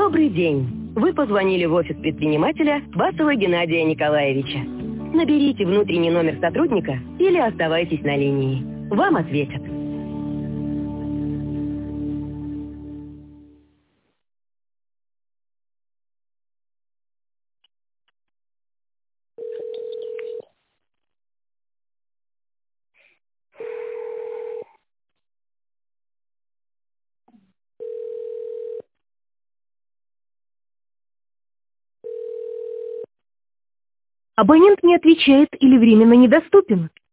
Добрый день. Вы позвонили в офис предпринимателя Басова Геннадия Николаевича. Наберите внутренний номер сотрудника или оставайтесь на линии. Вам ответят. Абонент не отвечает или временно недоступен.